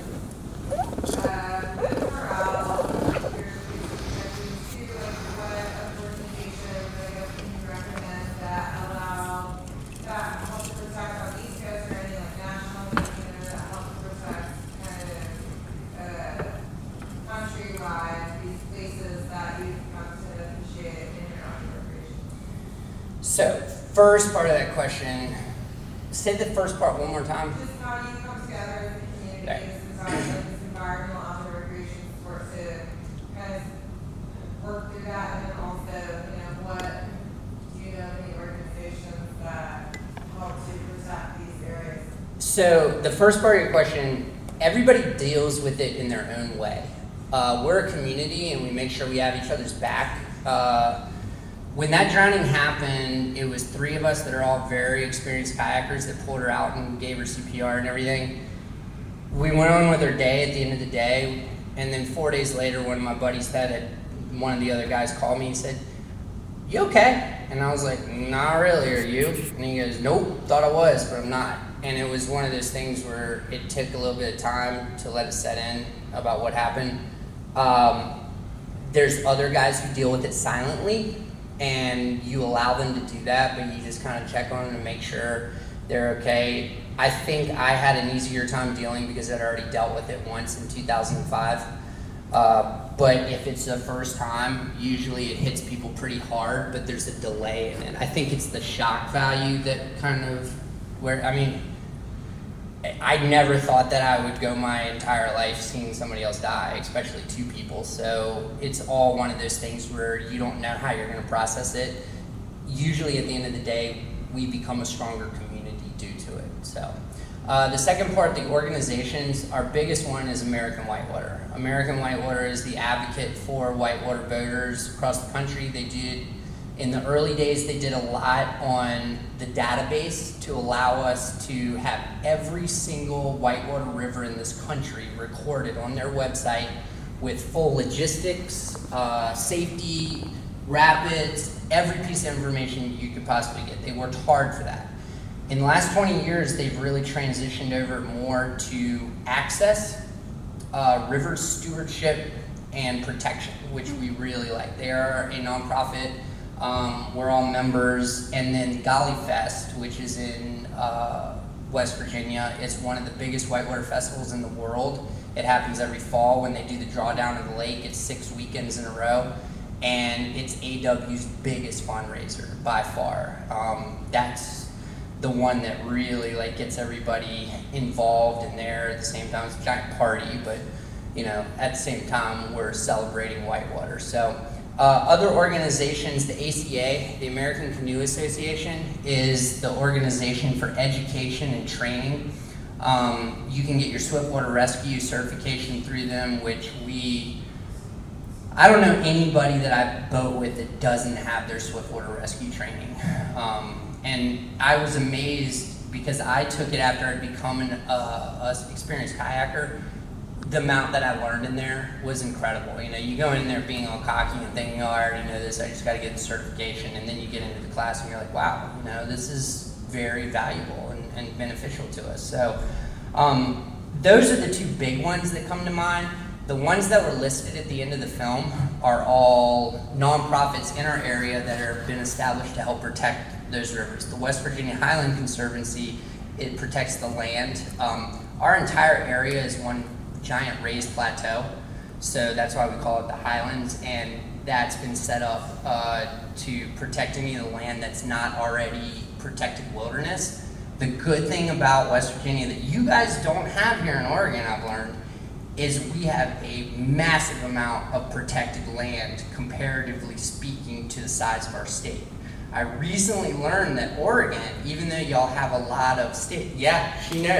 like uh put morale, your objectives to like what organizations I guess can you recommend that allow that help to protect on the East Coast or any like national you know, that help to protect kind of uh countrywide these places that you've come to appreciate in your own recreation? So, first part of that question, say the first part one more time. Just how do you come together as a community Right. to design like this environmental outdoor recreation sport to kind of work through that, and then also, you know, what do you know any organizations that help to protect these areas? So, the first part of your question, everybody deals with it in their own way. Uh, we're a community and we make sure we have each other's back. Uh, when that drowning happened, it was three of us that are all very experienced kayakers that pulled her out and gave her C P R and everything. We went on with our day at the end of the day, and then four days later, one of my buddies that had, one of the other guys called me and said, "You okay?" And I was like, "Not really, are you?" And he goes, "Nope, thought I was, but I'm not." And it was one of those things where it took a little bit of time to let it set in about what happened. Um, there's other guys who deal with it silently, and you allow them to do that, but you just kind of check on them to make sure they're okay. I think I had an easier time dealing because I'd already dealt with it once in two thousand five. Uh, but if it's the first time, usually it hits people pretty hard, but there's a delay in it. I think it's the shock value that kind of, where, I mean, I never thought that I would go my entire life seeing somebody else die, especially two people. So it's all one of those things where you don't know how you're going to process it. Usually at the end of the day, we become a stronger community due to it. So uh, the second part, the organizations, our biggest one is American Whitewater. American Whitewater is the advocate for whitewater boaters across the country. They did, in the early days, they did a lot on the database to allow us to have every single whitewater river in this country recorded on their website with full logistics, uh, safety, rapids, every piece of information you could possibly get. They worked hard for that. In the last twenty years, they've really transitioned over more to access, uh, river stewardship, and protection, which we really like. They are a nonprofit. Um, we're all members, and then Golly Fest, which is in uh, West Virginia. It's one of the biggest whitewater festivals in the world. It happens every fall when they do the drawdown of the lake. It's six weekends in a row, and it's A W's biggest fundraiser by far. Um, that's the one that really like gets everybody involved in there at the same time. It's a giant party, but you know, at the same time, we're celebrating whitewater. So. Uh, other organizations, the A C A, the American Canoe Association, is the organization for education and training. Um, you can get your Swiftwater Rescue certification through them, which we, I don't know anybody that I boat with that doesn't have their Swiftwater Rescue training. Um, and I was amazed because I took it after I'd become an uh, a experienced kayaker. The amount that I learned in there was incredible. You know, you go in there being all cocky and thinking, oh, I already know this, I just got to get the certification, and then you get into the class and you're like, wow, you know, this is very valuable and, and beneficial to us. So um, those are the two big ones that come to mind. The ones that were listed at the end of the film are all nonprofits in our area that have been established to help protect those rivers. The West Virginia Highland Conservancy, it protects the land. Um, our entire area is one giant raised plateau, so that's why we call it the Highlands, and that's been set up uh, to protect any of the land that's not already protected wilderness. The good thing about West Virginia that you guys don't have here in Oregon, I've learned, is we have a massive amount of protected land, comparatively speaking, to the size of our state. I recently learned that Oregon, even though y'all have a lot of state, yeah, she knows.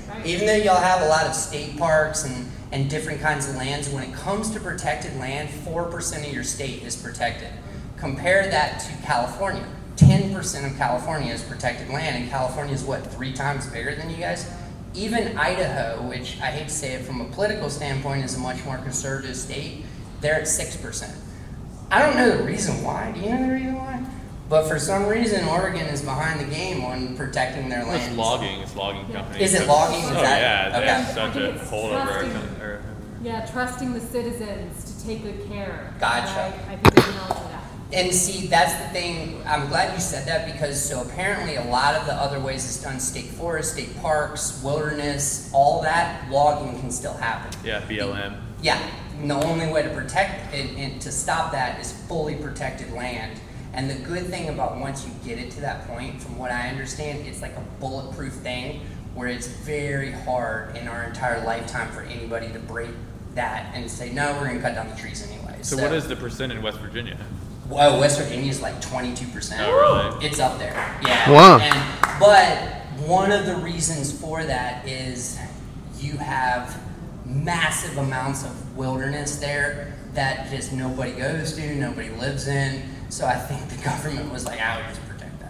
Right. Even though y'all have a lot of state parks and, and different kinds of lands, when it comes to protected land, four percent of your state is protected. Compare that to California. ten percent of California is protected land, and California is what, three times bigger than you guys? Even Idaho, which I hate to say it from a political standpoint is a much more conservative state, they're at six percent. I don't know the reason why. Do you know the reason why? But for some reason, Oregon is behind the game on protecting their Well, land. it's logging. It's logging companies. Is it logging? Is Oh that- yeah, okay. they have I such think a it's hold over our trusting- coun- or- Yeah, trusting the citizens to take good care. Gotcha. I, I think there's an element of that. And see, that's the thing, I'm glad you said that because so apparently a lot of the other ways it's done, state forests, state parks, wilderness, all that, logging can still happen. Yeah, B L M. Yeah, and the only way to protect it and to stop that is fully protected land. And the good thing about once you get it to that point, from what I understand, it's like a bulletproof thing where it's very hard in our entire lifetime for anybody to break that and say, no, we're gonna cut down the trees anyway. So, what is the percent in West Virginia? Well, West Virginia is like twenty-two percent. Oh, really? It's up there. Yeah. Wow. And, but one of the reasons for that is you have massive amounts of wilderness there that just nobody goes to, nobody lives in. So I think the government was like, I would just protect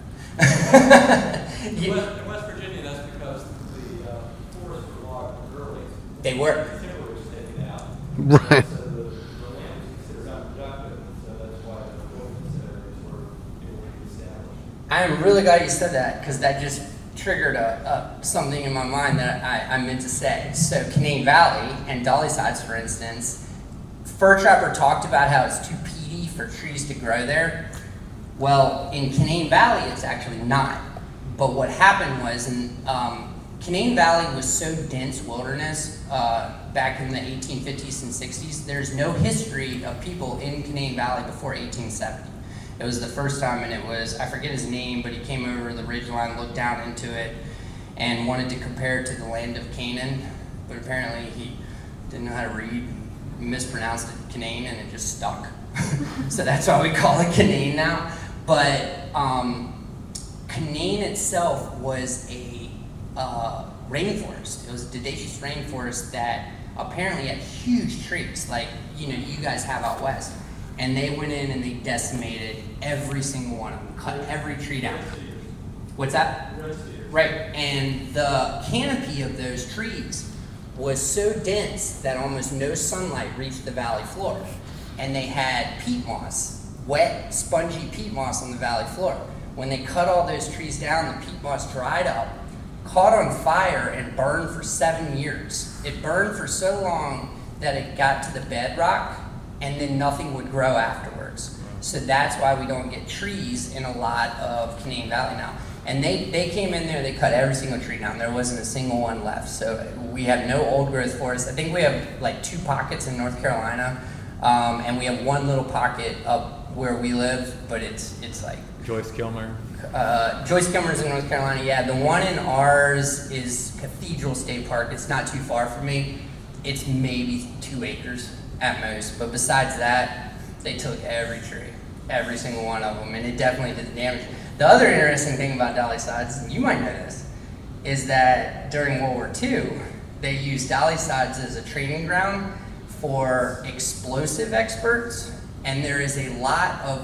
that. In You- West, in West Virginia, that's because the uh, forests were logged early. They were. The timber was taken out. Right. So the, the land was considered unproductive, so that's why the wilderness areas were able to be established. I am really glad you said that because that just triggered a, a something in my mind that I, I meant to say. So Canaan Valley and Dolly Sides, for instance, Fur Trapper talked about how it's too peaty for trees to grow there. Well, in Canaan Valley, it's actually not. But what happened was, in, um, Canaan Valley was so dense wilderness uh, back in the eighteen fifties and sixties. There's no history of people in Canaan Valley before eighteen seventy. It was the first time, and it was, I forget his name, but he came over the ridgeline, looked down into it, and wanted to compare it to the land of Canaan. But apparently he didn't know how to read, mispronounced it Canaan, and it just stuck. So that's why we call it Canaan now. But um, Canaan itself was a uh, rainforest. It was a deciduous rainforest that apparently had huge trees, like you know you guys have out west. And they went in and they decimated every single one of them, cut every tree down. What's that? Right. And the canopy of those trees was so dense that almost no sunlight reached the valley floor. And they had peat moss, wet, spongy peat moss on the valley floor. When they cut all those trees down, the peat moss dried up, caught on fire, and burned for seven years. It burned for so long that it got to the bedrock, and then nothing would grow afterwards. So that's why we don't get trees in a lot of Canaan Valley now. And they, they came in there, they cut every single tree down. There wasn't a single one left. So we have no old growth forests. I think we have like two pockets in North Carolina, um, and we have one little pocket up where we live, but it's it's like Joyce Kilmer. Uh, Joyce Kilmer's in North Carolina, yeah. The one in ours is Cathedral State Park. It's not too far from me. It's maybe two acres at most. But besides that, they took every tree, every single one of them, and it definitely did the damage. The other interesting thing about Dolly Sides, and you might know this, is that during World War Two, they used Dolly Sides as a training ground for explosive experts, and there is a lot of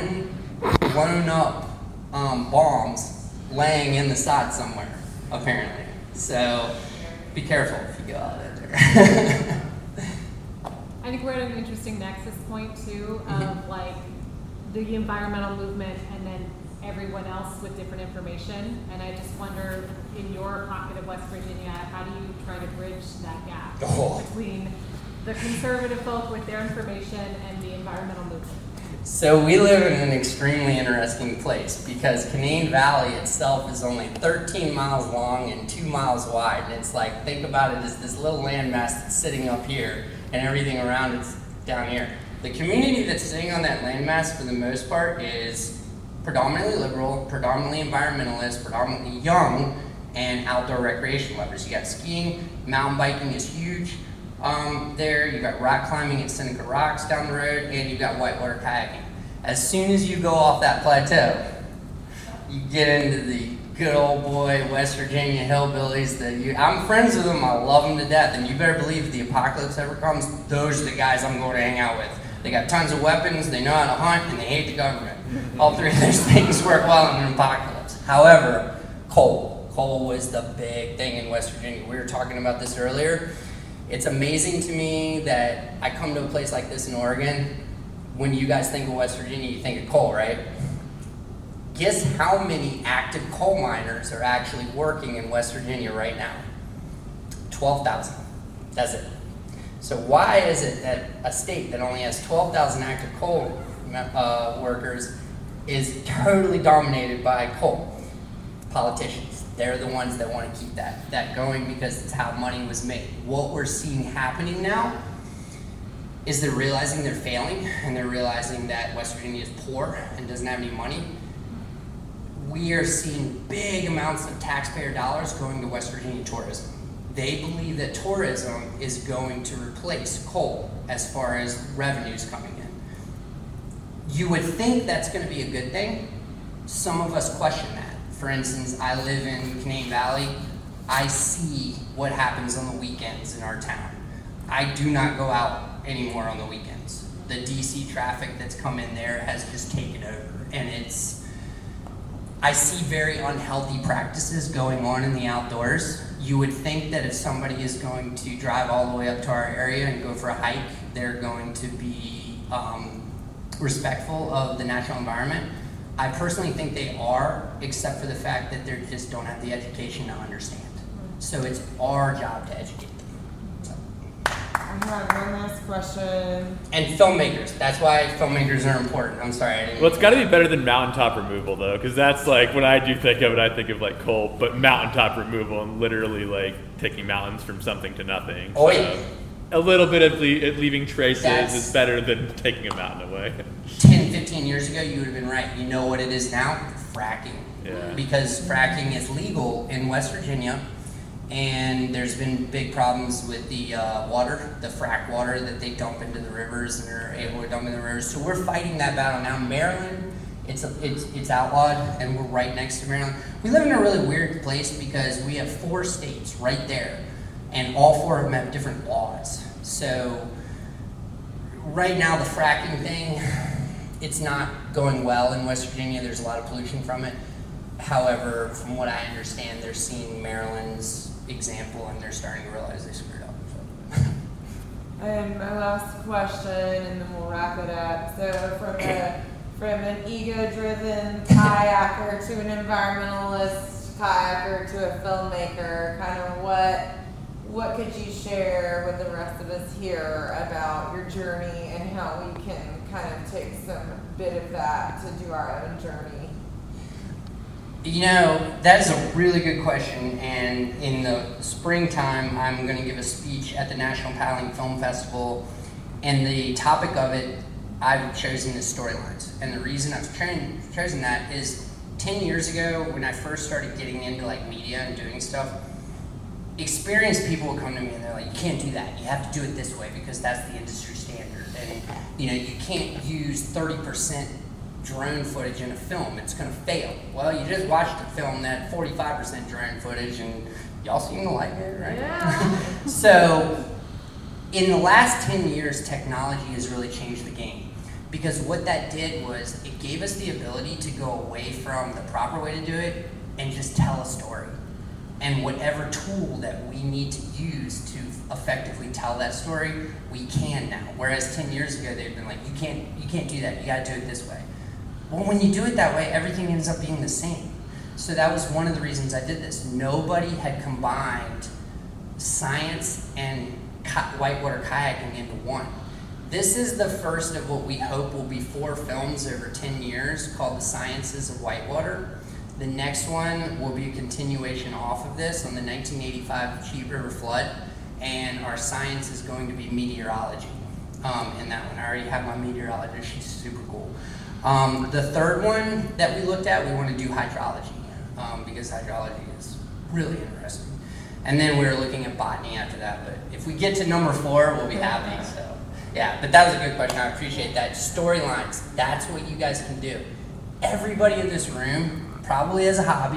unblown up um, bombs laying in the sod somewhere, apparently. So be careful if you go out there. I think we're at an interesting nexus point too of Mhm. like the environmental movement and then everyone else with different information. And I just wonder, in your pocket of West Virginia, how do you try to bridge that gap Oh. between the conservative folk with their information and the environmental movement? So we live in an extremely interesting place because Canaan Valley itself is only thirteen miles long and two miles wide. And it's like, think about it as this little landmass that's sitting up here and everything around it's down here. The community that's sitting on that landmass for the most part is predominantly liberal, predominantly environmentalist, predominantly young, and outdoor recreation lovers. You got skiing, mountain biking is huge. Um, there, you've got rock climbing at Seneca Rocks down the road, and you've got whitewater kayaking. As soon as you go off that plateau, you get into the good old boy West Virginia hillbillies that you, I'm friends with them, I love them to death, and you better believe if the apocalypse ever comes, those are the guys I'm going to hang out with. They got tons of weapons, they know how to hunt, and they hate the government. All three of those things work well in an apocalypse. However, coal. Coal was the big thing in West Virginia. We were talking about this earlier. It's amazing to me that I come to a place like this in Oregon. When you guys think of West Virginia, you think of coal, right? Guess how many active coal miners are actually working in West Virginia right now? twelve thousand. That's it. So why is it that a state that only has twelve thousand active coal uh, workers is totally dominated by coal? Politicians. They're the ones that want to keep that, that going because it's how money was made. What we're seeing happening now is they're realizing they're failing, and they're realizing that West Virginia is poor and doesn't have any money. We are seeing big amounts of taxpayer dollars going to West Virginia tourism. They believe that tourism is going to replace coal as far as revenues coming in. You would think that's going to be a good thing. Some of us question that. For instance, I live in Canadian Valley. I see what happens on the weekends in our town. I do not go out anymore on the weekends. The D C traffic that's come in there has just taken over, and it's, I see very unhealthy practices going on in the outdoors. You would think that if somebody is going to drive all the way up to our area and go for a hike, they're going to be um, respectful of the natural environment. I personally think they are, except for the fact that they just don't have the education to understand. So it's our job to educate them. So. I have one last question. And filmmakers. That's why filmmakers are important. I'm sorry, I didn't. Well, it's got to be better than mountaintop removal, though, because that's like, when I do think of it, I think of like coal, but mountaintop removal and literally like taking mountains from something to nothing. Oh, so yeah. A little bit of le- leaving traces That's, is better than taking a mountain away. ten, fifteen years ago, you would have been right. You know what it is now? Fracking. Yeah. Because fracking is legal in West Virginia, and there's been big problems with the uh, water, the frack water that they dump into the rivers and are able to dump in the rivers. So we're fighting that battle now. Maryland, it's, a, it's, it's outlawed, and we're right next to Maryland. We live in a really weird place because we have four states right there, and all four of them have different laws. So right now the fracking thing, it's not going well in West Virginia. There's a lot of pollution from it. However, from what I understand, they're seeing Maryland's example and they're starting to realize they screwed up. So. And my last question, and then we'll wrap it up. So from a from an ego-driven kayaker to an environmentalist kayaker to a filmmaker, kind of what what could you share with the rest of us here about your journey and how we can kind of take some bit of that to do our own journey? You know, that is a really good question, and in the springtime, I'm going to give a speech at the National Paddling Film Festival, and the topic of it, I've chosen is storylines. And the reason I've cho- chosen that is ten years ago, when I first started getting into like media and doing stuff, experienced people will come to me and they're like, you can't do that. You have to do it this way because that's the industry standard. And you know, you can't use thirty percent drone footage in a film. It's going to fail. Well, you just watched a film that forty-five percent drone footage and y'all seem to like it, right? Yeah. So in the last ten years, technology has really changed the game. Because what that did was it gave us the ability to go away from the proper way to do it and just tell a story. And whatever tool that we need to use to effectively tell that story, we can now. Whereas ten years ago, they'd been like, you can't, you can't do that. You got to do it this way. Well, when you do it that way, everything ends up being the same. So that was one of the reasons I did this. Nobody had combined science and whitewater kayaking into one. This is the first of what we hope will be four films over ten years called The Sciences of Whitewater. The next one will be a continuation off of this on the nineteen eighty-five Cheat River flood, and our science is going to be meteorology um, in that one. I already have my meteorologist, she's super cool. Um, the third one that we looked at, we want to do hydrology, um, because hydrology is really interesting. And then we were looking at botany after that, but if we get to number four, we'll be happy. So, yeah, but that was a good question. I appreciate that. Storylines, that's what you guys can do. Everybody in this room probably has a hobby,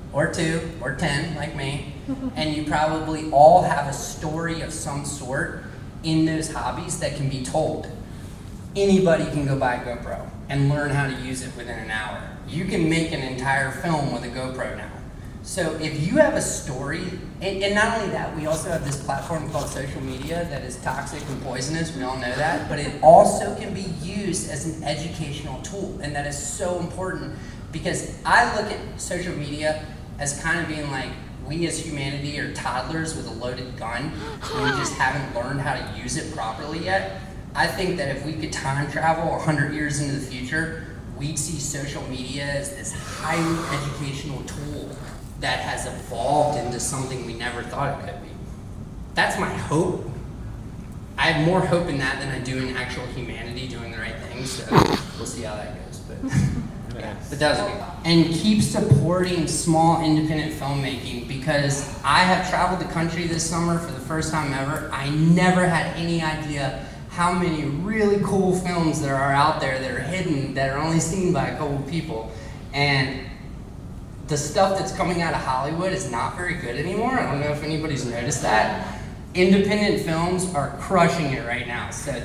or two, or ten, like me, and you probably all have a story of some sort in those hobbies that can be told. Anybody can go buy a GoPro and learn how to use it within an hour. You can make an entire film with a GoPro now. So if you have a story, and, and not only that, we also have this platform called social media that is toxic and poisonous, we all know that, but it also can be used as an educational tool, and that is so important because I look at social media as kind of being like, we as humanity are toddlers with a loaded gun, and we just haven't learned how to use it properly yet. I think that if we could time travel one hundred years into the future, we'd see social media as this highly educational tool that has evolved into something we never thought it could be. That's my hope. I have more hope in that than I do in actual humanity doing the right things, so we'll see how that goes. But yeah, but that was good. And keep supporting small independent filmmaking because I have traveled the country this summer for the first time ever. I never had any idea how many really cool films there are out there that are hidden, that are only seen by a couple people. And the stuff that's coming out of Hollywood is not very good anymore. I don't know if anybody's noticed that. Independent films are crushing it right now. So